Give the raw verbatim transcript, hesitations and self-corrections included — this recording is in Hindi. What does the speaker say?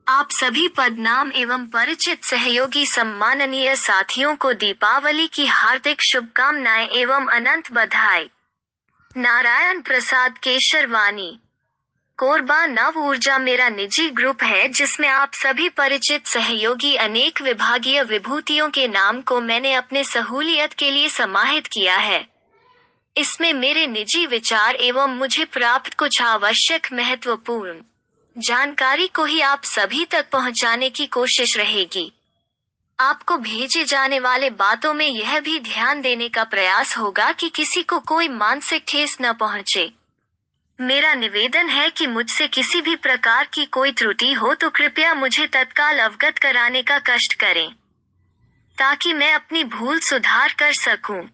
आप सभी पदनाम एवं परिचित सहयोगी सम्माननीय साथियों को दीपावली की हार्दिक शुभकामनाएं एवं अनंत बधाई। नारायण प्रसाद केशरवानी। कोरबा नव ऊर्जा मेरा निजी ग्रुप है जिसमें आप सभी परिचित सहयोगी अनेक विभागीय विभूतियों के नाम को मैंने अपने सहूलियत के लिए समाहित किया है। इसमें मेरे निजी विचार एवं मुझे प्राप्त कुछ आवश्यक महत्वपूर्ण जानकारी को ही आप सभी तक पहुंचाने की कोशिश रहेगी। आपको भेजे जाने वाले बातों में यह भी ध्यान देने का प्रयास होगा कि किसी को कोई मानसिक ठेस न पहुंचे। मेरा निवेदन है कि मुझसे किसी भी प्रकार की कोई त्रुटि हो तो कृपया मुझे तत्काल अवगत कराने का कष्ट करें, ताकि मैं अपनी भूल सुधार कर सकूं।